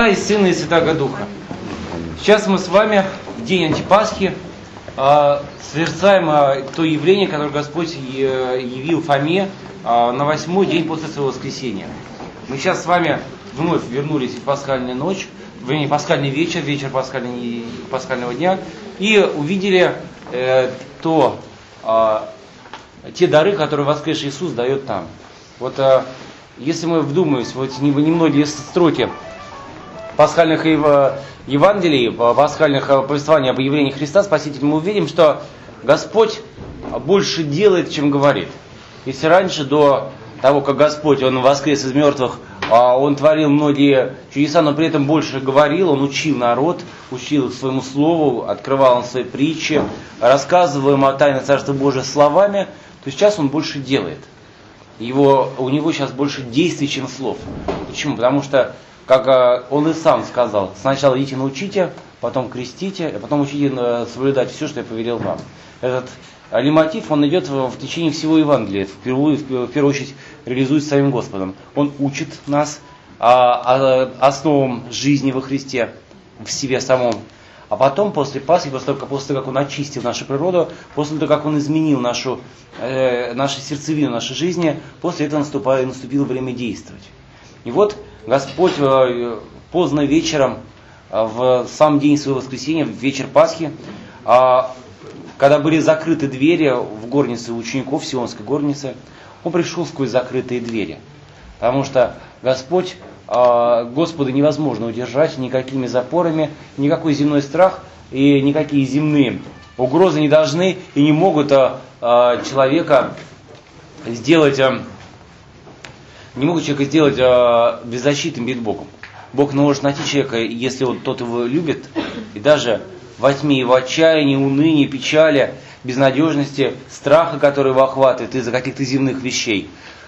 И Сына, и Святаго Духа. Сейчас мы с вами в день Антипасхи совершаем то явление, которое Господь явил Фоме на 8-й день после своего воскресения. Мы сейчас с вами вновь вернулись в пасхальную ночь, вернее, пасхальный вечер, вечер пасхального дня, и увидели те дары, которые воскресший Иисус дает нам. Вот если мы вдумаемся, вот немногие строки пасхальных Евангелий, пасхальных повествований об явлении Христа Спасителя, мы увидим, что Господь больше делает, чем говорит. Если раньше, до того, как Господь, Он воскрес из мертвых, Он творил многие чудеса, но при этом больше говорил, Он учил народ, учил своему слову, открывал Он свои притчи, рассказывал им о тайне Царства Божия словами, то сейчас Он больше делает. У него сейчас больше действий, чем слов. Почему? Потому что, как Он и сам сказал, сначала идите научите, потом крестите, а потом учите соблюдать все, что я повелел вам. Этот лейтмотив, он идет в течение всего Евангелия, в первую очередь реализует самим Господом. Он учит нас основам жизни во Христе, в себе самом. А потом, после Пасхи, после того, как Он очистил нашу природу, после того, как Он изменил нашу сердцевину нашей жизни, после этого наступило время действовать. И вот Господь поздно вечером, в сам день своего воскресения, в вечер Пасхи, когда были закрыты двери в горнице учеников, Сионской горнице, Он пришел сквозь закрытые двери. Потому что Господа невозможно удержать никакими запорами, никакой земной страх и никакие земные угрозы не должны и не могут человека сделать беззащитным перед Богом. Бог может найти человека, если тот его любит, и даже во тьме его отчаяния, уныния, печали, безнадежности, страха, который его охватывает из-за каких-то земных вещей.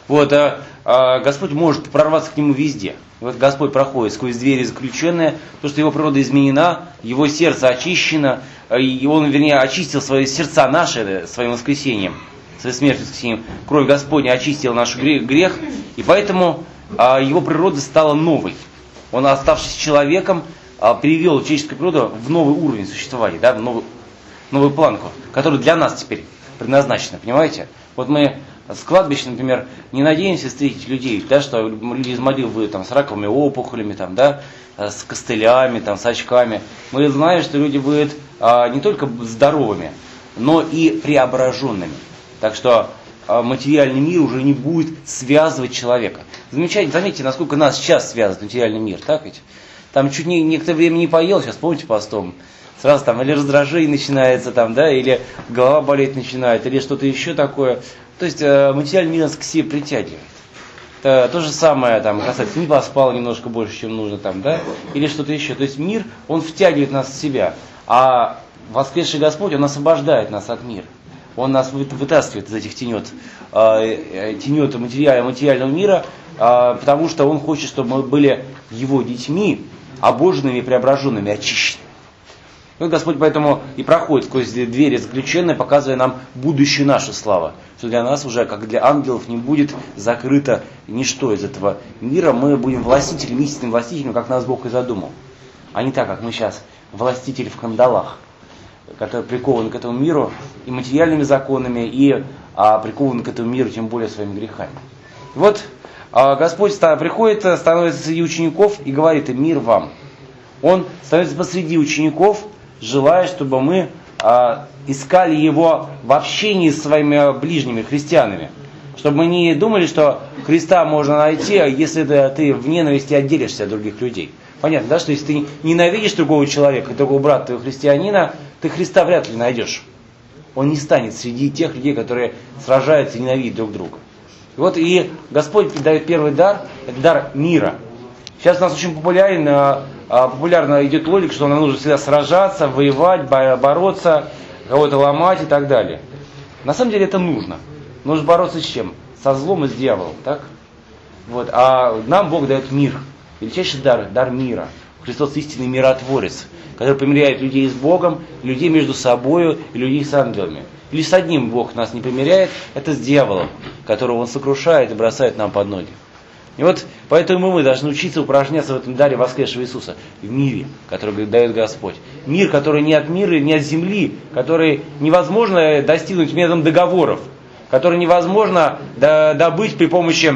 Господь может прорваться к нему везде. Вот Господь проходит сквозь двери заключенные, потому что его природа изменена, его сердце очищено, и Он, очистил свои сердца наши своим воскресением, своей смертью воскресением. Кровь Господня очистила наш грех, и поэтому его природа стала новой. Он, оставшись человеком, перевел человеческую природу в новый уровень существования, в новую планку, которая для нас теперь предназначена, понимаете? Вот мы с кладбища, например, не надеемся встретить людей, что люди из могил будут с раковыми опухолями, с костылями, с очками. Мы знаем, что люди будут не только здоровыми, но и преображенными. Так что материальный мир уже не будет связывать человека. Заметьте, насколько нас сейчас связывает материальный мир, так ведь? Там чуть некоторое время не поел, сейчас помните постом, сразу или раздражение начинается, или голова болеть начинает, или что-то еще такое. То есть материальный мир нас к себе притягивает. То же самое касается, не поспал немножко больше, чем нужно, или что-то еще. То есть мир, он втягивает нас в себя, а воскресший Господь, Он освобождает нас от мира. Он нас вытаскивает из этих тенет материального мира, потому что Он хочет, чтобы мы были Его детьми, обоженными, преображенными, очищенными. Вот Господь поэтому и проходит сквозь двери заключенные, показывая нам будущую нашу славу. Что для нас уже, как для ангелов, не будет закрыто ничто из этого мира. Мы будем властителями, истинным властителем, как нас Бог и задумал. А не так, как мы сейчас властители в кандалах, которые прикованы к этому миру и материальными законами, и прикованы к этому миру, тем более, своими грехами. Вот Господь приходит, становится среди учеников и говорит им: мир вам. Он становится посреди учеников, желая, чтобы мы искали Его в общении с своими ближними христианами. Чтобы мы не думали, что Христа можно найти, если ты в ненависти отделишься от других людей. Понятно, что если ты ненавидишь другого человека, другого брата твоего христианина, ты Христа вряд ли найдешь. Он не станет среди тех людей, которые сражаются и ненавидят друг друга. И Господь дает первый дар, это дар мира. Сейчас у нас очень популярно идет логика, что нам нужно всегда сражаться, воевать, бороться, кого-то ломать и так далее. На самом деле это нужно. Нужно бороться с чем? Со злом и с дьяволом, так? А нам Бог дает мир. Величайший дар мира. Христос истинный миротворец, который помиряет людей с Богом, людей между собою и людей с ангелами. Лишь с одним Бог нас не помиряет, это с дьяволом, которого Он сокрушает и бросает нам под ноги. И вот поэтому мы должны учиться упражняться в этом даре воскресшего Иисуса, в мире, который дает Господь. Мир, который не от мира, не от земли, который невозможно достигнуть методом договоров, который невозможно добыть при помощи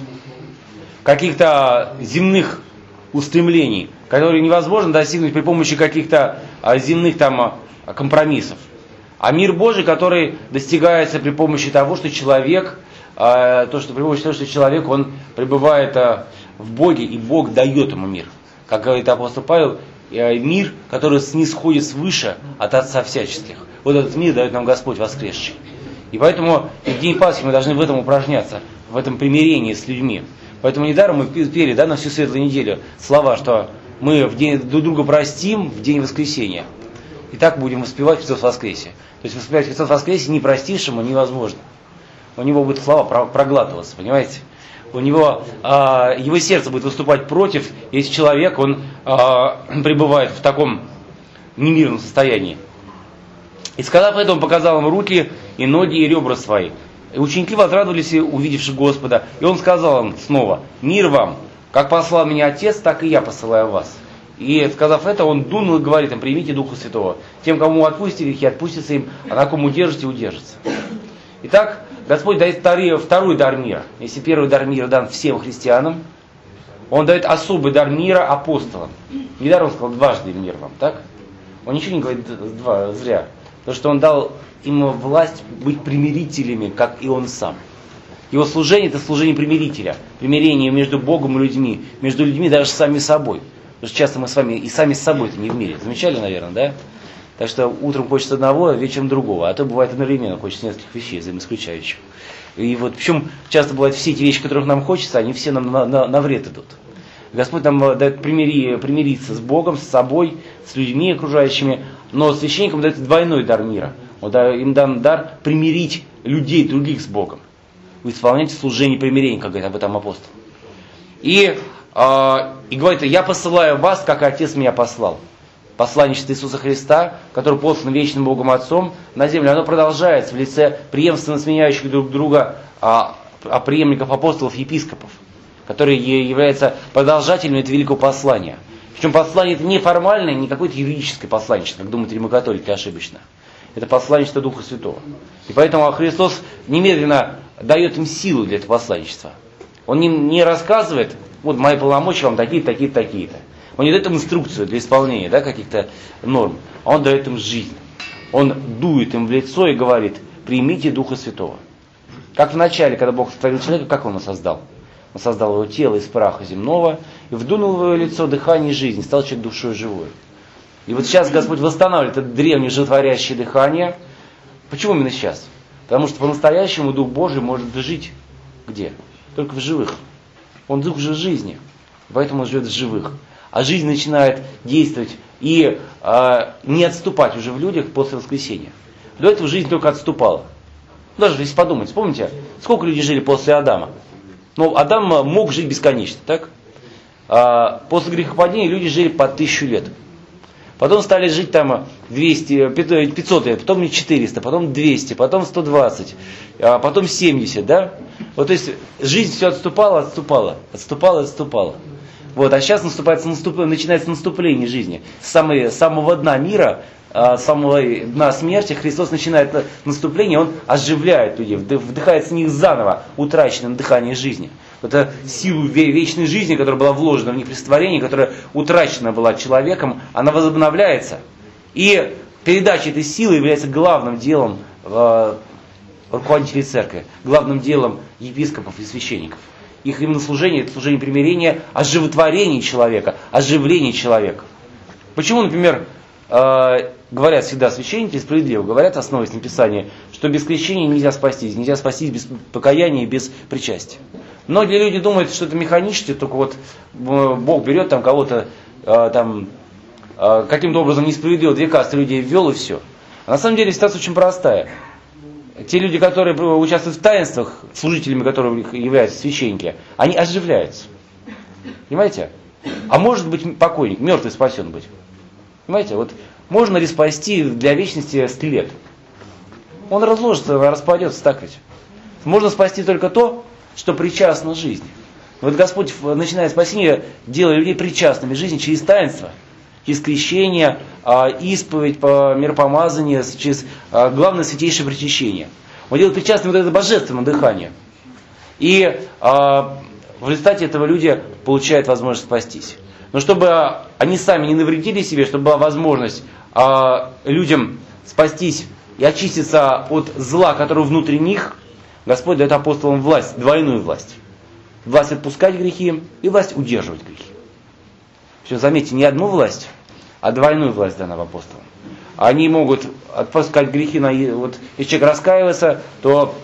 каких-то земных устремлений, который невозможно достигнуть при помощи каких-то земных компромиссов. А мир Божий, который достигается при помощи того, что человек, при помощи того, что человек, он пребывает в Боге, и Бог дает ему мир. Как говорит апостол Павел, мир, который снисходит свыше от Отца всяческих. Вот этот мир дает нам Господь воскресший. И поэтому в день Пасхи мы должны в этом упражняться, в этом примирении с людьми. Поэтому недаром мы пели на всю Светлую неделю слова, что мы в день друг друга простим в день воскресения. И так будем воспевать Христос воскресе. То есть воспевать Христос воскресе не простившему невозможно. У него будут слова проглатываться, понимаете? У него, его сердце будет выступать против, если человек, он пребывает в таком немирном состоянии. И сказав это, он показал им руки и ноги и ребра свои. И ученики возрадовались, увидевши Господа. И он сказал им снова: «Мир вам! Как послал меня Отец, так и я посылаю вас». И сказав это, он дунул и говорит им: «Примите Духа Святого. Тем, кому отпустите грехи, отпустятся им, а на ком удержите, удержатся». Итак, Господь дает второй дар мира. Если первый дар мира дан всем христианам, Он дает особый дар мира апостолам. Недаром Он сказал: «Дважды мир вам», так? Он ничего не говорит зря. Потому что Он дал им власть быть примирителями, как и Он сам. Его служение – это служение примирителя. Примирение между Богом и людьми. Между людьми даже сами собой. Потому что часто мы с вами и сами с собой-то не в мире. Замечали, наверное, да? Так что утром хочется одного, а вечером другого. А то бывает одновременно хочется нескольких вещей, взаимоисключающих. И вот причем часто бывает все эти вещи, которых нам хочется, они все нам на вред идут. Господь нам дает примириться с Богом, с собой, с людьми окружающими. Но священникам дает двойной дар мира. Им дан дар примирить людей других с Богом. Вы исполняете служение примирения, как говорит об этом апостол. И говорит: «Я посылаю вас, как Отец меня послал». Посланничество Иисуса Христа, который послан вечным Богом Отцом на землю, оно продолжается в лице преемственно сменяющих друг друга преемников апостолов, епископов, которые являются продолжателями этого великого послания. Причем послание это не формальное, не какое-то юридическое посланничество, как думают римокатолики ошибочно. Это посланничество Духа Святого. И поэтому Христос немедленно дает им силу для этого посланничества. Он не рассказывает: вот мои полномочия вам такие-то, такие-то, такие-то. Он не дает им инструкцию для исполнения каких-то норм, а Он дает им жизнь. Он дует им в лицо и говорит: примите Духа Святого. Как в начале, когда Бог сотворил человека, как Он его создал? Он создал его тело из праха земного и вдунул в его лицо дыхание жизни, стал человек душой живой. И вот сейчас Господь восстанавливает это древнее животворящее дыхание. Почему именно сейчас? Потому что по-настоящему Дух Божий может жить где? Только в живых. Он Дух же жизни, поэтому Он живет в живых. А жизнь начинает действовать и не отступать уже в людях после воскресения. До этого жизнь только отступала. Даже если подумать, вспомните, сколько людей жили после Адама? Ну, Адам мог жить бесконечно, так? После грехопадения люди жили по 1000 лет. Потом стали жить 200, 500 лет, потом 400, потом 200, потом 120, потом 70, да? Вот, то есть жизнь все отступала. Вот, а сейчас начинается наступление жизни. С самого дна мира, с самого дна смерти Христос начинает наступление, Он оживляет людей, вдыхает с них заново утраченное дыхание жизни. Это силу вечной жизни, которая была вложена в них при сотворении, которая утрачена была человеком, она возобновляется. И передача этой силы является главным делом руководителей церкви, главным делом епископов и священников. Их именно служение, это служение примирения, оживотворение человека, оживление человека. Почему, например, говорят всегда священники, справедливо говорят, основываясь на Писании, что без крещения нельзя спастись без покаяния, без причастия. Многие люди думают, что это механически, только вот Бог берет кого-то каким-то образом несправедливо 2 касты людей ввел и все. А на самом деле ситуация очень простая. Те люди, которые участвуют в таинствах, служителями которых являются священники, они оживляются. Понимаете? А может быть покойник, мертвый спасен быть. Понимаете? Вот можно ли спасти для вечности скелет? Он разложится, распадется, так ведь. Можно спасти только то, что причастно жизни. Вот Господь, начиная спасение, делает людей причастными к жизни через таинство, через крещение, исповедь, миропомазание, через главное святейшее причащение. Он делает причастным вот это божественное дыхание. И в результате этого люди получают возможность спастись. Но чтобы они сами не навредили себе, чтобы была возможность людям спастись и очиститься от зла, которое внутри них, Господь дает апостолам власть, двойную власть. Власть отпускать грехи и власть удерживать грехи. Все, заметьте, не одну власть, а двойную власть дана апостолам. Они могут отпускать грехи, вот, если человек раскаивается, то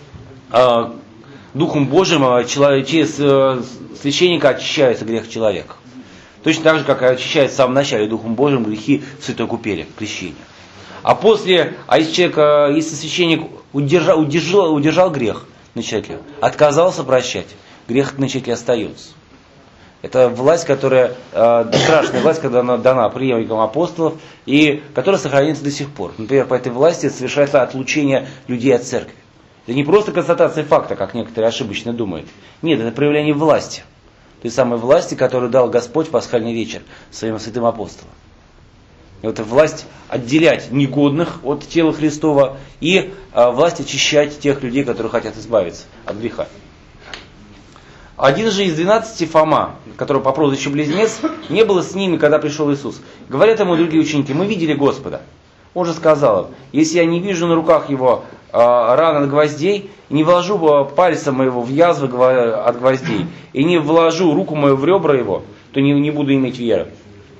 Духом Божьим через священника очищается грех человека. Точно так же, как и очищается в самом начале Духом Божьим грехи в святой купели, крещения. Если священник удержал грех на человеке, отказался прощать, грех на человеке остается. Это власть, которая, страшная власть, когда она дана преемникам апостолов, и которая сохраняется до сих пор. Например, по этой власти совершается отлучение людей от церкви. Это не просто констатация факта, как некоторые ошибочно думают. Нет, это проявление власти. Той самой власти, которую дал Господь в пасхальный вечер своим святым апостолам. Это власть отделять негодных от тела Христова и власть очищать тех людей, которые хотят избавиться от греха. Один же из 12, Фома, которого по прозвищу Близнец, не было с ними, когда пришел Иисус. Говорят ему другие ученики: мы видели Господа. Он же сказал им: если я не вижу на руках его ран от гвоздей, и не вложу пальца моего в язвы от гвоздей, и не вложу руку мою в ребра его, то не буду иметь веры.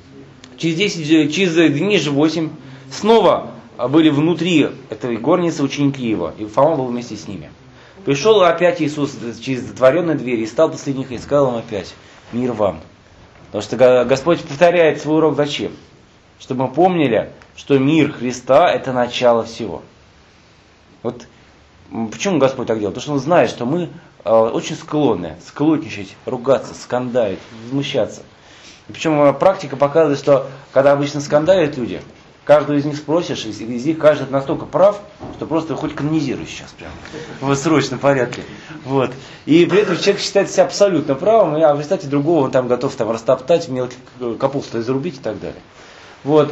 Через дней же 8 снова были внутри этой горницы ученики его, и Фома был вместе с ними. Пришел опять Иисус через затворенные двери и стал посреди них и сказал им опять: мир вам. Потому что Господь повторяет свой урок зачем? Чтобы мы помнили, что мир Христа – это начало всего. Вот почему Господь так делает? Потому что Он знает, что мы очень склонны склотничать, ругаться, скандалить, возмущаться. И причем практика показывает, что когда обычно скандалят люди, каждого из них спросишь, из них каждый настолько прав, что просто хоть канонизируй сейчас прям в срочном порядке. Вот. И при этом человек считает себя абсолютно правым, а в результате другого он там готов растоптать, мелкий капусту изрубить и так далее. Вот.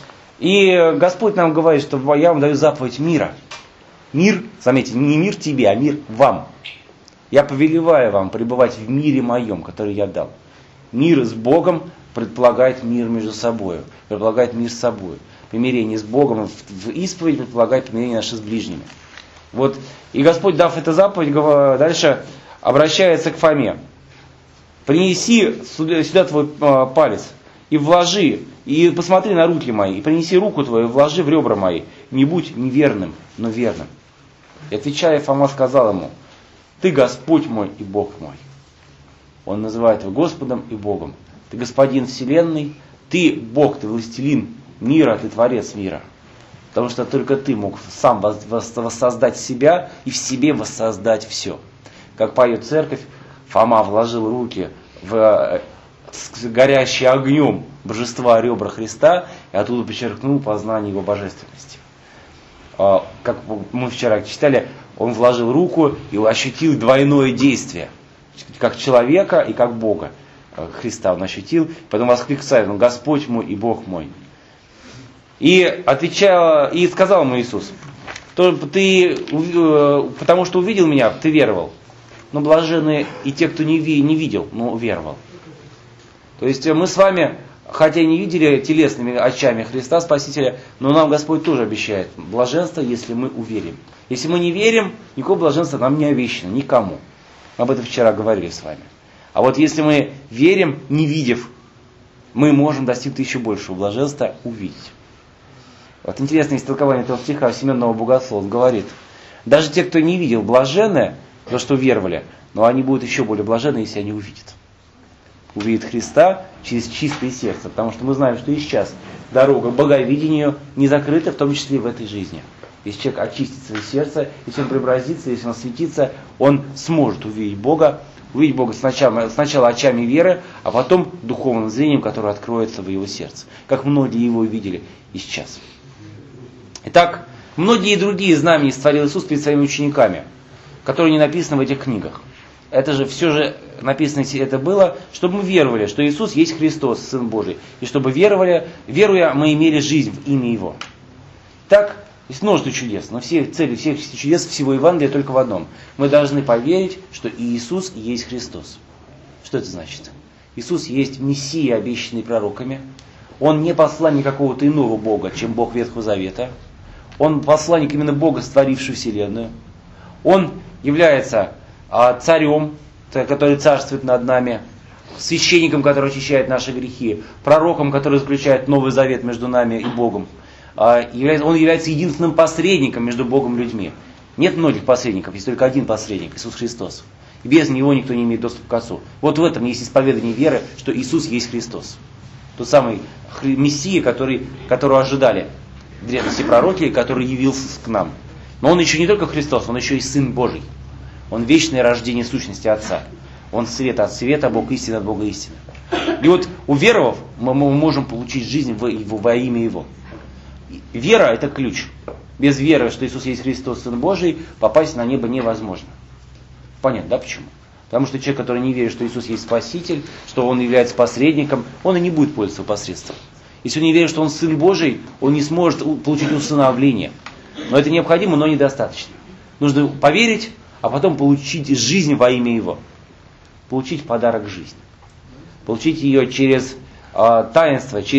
И Господь нам говорит, что я вам даю заповедь мира. Мир, заметьте, не мир тебе, а мир вам. Я повелеваю вам пребывать в мире моем, который я дал. Мир с Богом предполагает мир между собой, предполагает мир с собой. Примирение с Богом в исповедь предполагает примирение наше с ближними. Вот. И Господь, дав эту заповедь, дальше обращается к Фоме. Принеси сюда твой палец и вложи, и посмотри на руки мои, и принеси руку твою, и вложи в ребра мои. Не будь неверным, но верным. И отвечая, Фома сказал ему: ты Господь мой и Бог мой. Он называет его Господом и Богом. Ты Господин вселенной, ты Бог, ты властелин мира, ты Творец мира. Потому что только ты мог сам воссоздать себя и в себе воссоздать все. Как поет церковь, Фома вложил руки в горящий огнем божества ребра Христа и оттуда подчеркнул познание его божественности. Как мы вчера читали, он вложил руку и ощутил двойное действие. Как человека и как Бога. Христа он ощутил, потом воскликает: он Господь мой и Бог мой. И сказал ему Иисус: ты, потому что увидел меня, ты веровал. Но блаженны и те, кто не видел, но веровал. То есть мы с вами, хотя и не видели телесными очами Христа Спасителя, но нам Господь тоже обещает блаженство, если мы уверим. Если мы не верим, никакого блаженства нам не обещано, никому. Мы об этом вчера говорили с вами. А вот если мы верим, не видев, мы можем достичь еще большего блаженства увидеть. Вот интересное истолкование этого стиха Семенного Богослова. Он говорит: даже те, кто не видел, блаженны, за что веровали, но они будут еще более блаженны, если они увидят. Увидят Христа через чистое сердце. Потому что мы знаем, что и сейчас дорога к боговидению не закрыта, в том числе и в этой жизни. Если человек очистит свое сердце, если он преобразится, если он осветится, он сможет увидеть Бога сначала очами веры, а потом духовным зрением, которое откроется в его сердце. Как многие его видели и сейчас. Итак, многие другие знамения створил Иисус перед своими учениками, которые не написаны в этих книгах. это же все же написано это было, чтобы мы веровали, что Иисус есть Христос, Сын Божий. И чтобы веровали, веруя, мы имели жизнь в имя Его. Так, есть множество чудес, но все цели всех чудес всего Евангелия только в одном. Мы должны поверить, что Иисус есть Христос. Что это значит? Иисус есть Мессия, обещанный пророками. Он не посланник какого-то иного Бога, чем Бог Ветхого Завета. Он посланник именно Бога, створивший Вселенную. Он является царем, который царствует над нами, священником, который очищает наши грехи, пророком, который заключает Новый Завет между нами и Богом. Он является единственным посредником между Богом и людьми. Нет многих посредников, есть только один посредник, Иисус Христос. И без Него никто не имеет доступа к Отцу. Вот в этом есть исповедание веры, что Иисус есть Христос. Тот самый Мессия, которого ожидали в древности пророки, который явился к нам. Но Он еще не только Христос, Он еще и Сын Божий. Он вечное рождение сущности Отца. Он свет от света, Бог истина от Бога истины. И вот уверовав, мы можем получить жизнь во имя Его. Вера – это ключ. Без веры, что Иисус есть Христос, Сын Божий, попасть на небо невозможно. Понятно, да, почему? Потому что человек, который не верит, что Иисус есть Спаситель, что Он является посредником, он и не будет пользоваться посредством. Если он не верит, что Он Сын Божий, он не сможет получить усыновление. Но это необходимо, но недостаточно. Нужно поверить, а потом получить жизнь во имя Его. Получить подарок жизни. Получить ее через таинство, и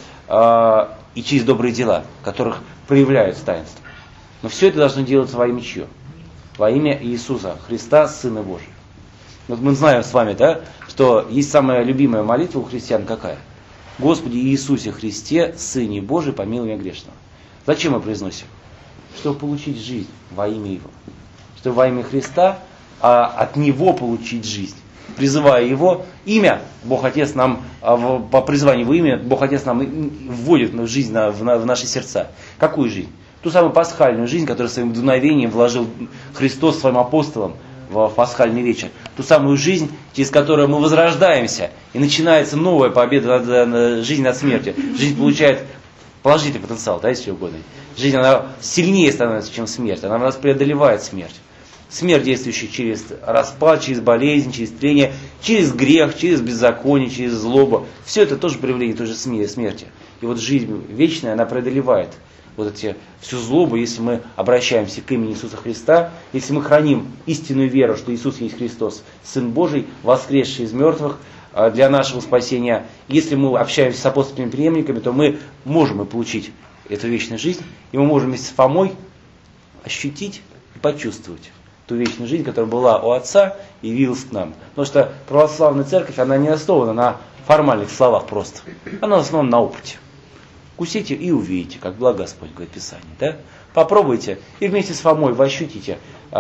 через добрые дела, в которых проявляются таинства. Но все это должно делаться во имя чье? Во имя Иисуса Христа, Сына Божия. Вот мы знаем с вами, да, что есть самая любимая молитва у христиан какая? Господи Иисусе Христе, Сыне Божий, помилуй меня грешного. Зачем мы произносим? Чтобы получить жизнь во имя Его. Чтобы во имя Христа, от Него получить жизнь. Призывая Его имя, Бог Отец нам, по призыванию Его имя, Бог Отец нам вводит в жизнь, в наши сердца. Какую жизнь? Ту самую пасхальную жизнь, которую своим дуновением вложил Христос своим апостолам в пасхальный вечер. Ту самую жизнь, через которую мы возрождаемся, и начинается новая победа над жизнью над смертью. Жизнь получает положительный потенциал, да, если угодно. Жизнь, она сильнее становится, чем смерть. Она нас преодолевает смерть. Смерть, действующая через распад, через болезнь, через трение, через грех, через беззаконие, через злобу. Все это тоже проявление той же смерти. И вот жизнь вечная, она преодолевает вот всю злобу, если мы обращаемся к имени Иисуса Христа, если мы храним истинную веру, что Иисус есть Христос, Сын Божий, воскресший из мертвых для нашего спасения. Если мы общаемся с апостольными преемниками, то мы можем и получить эту вечную жизнь, и мы можем вместе с Фомой ощутить и почувствовать ту вечную жизнь, которая была у Отца и явилась к нам. Потому что православная церковь, она не основана на формальных словах просто. Она основана на опыте. Вкусите и увидите, как благ Господь, говорит Писание. Да? Попробуйте, и вместе с Фомой вы ощутите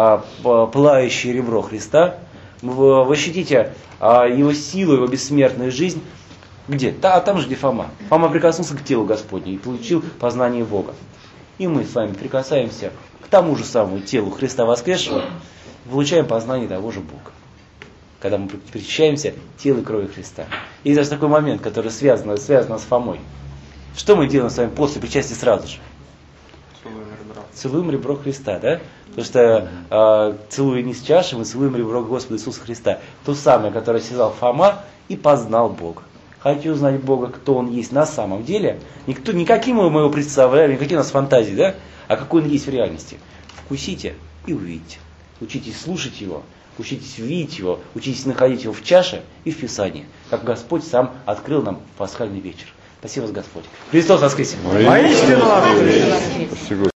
пылающее ребро Христа, вы ощутите Его силу, Его бессмертную жизнь. Где? Там же, где Фома. Фома прикоснулся к телу Господню и получил познание Бога. И мы с вами прикасаемся к тому же самому телу Христа воскресшего, получаем познание того же Бога. Когда мы причащаемся телу и крови Христа. И даже такой момент, который связан с Фомой. Что мы делаем с вами после причастия сразу же? Целуем ребро Христа, да? Потому что целуя не с чаши, мы целуем ребро Господа Иисуса Христа. То самое, которое связал Фома и познал Бога. Хочу узнать Бога, кто Он есть на самом деле. Не каким мы его представляем, не какие у нас фантазии, да? А какой Он есть в реальности. Вкусите и увидите. Учитесь слушать Его, учитесь видеть Его, учитесь находить Его в чаше и в Писании. Как Господь сам открыл нам в пасхальный вечер. Спасибо, Господь. Христос воскресе! Воистину воскресе!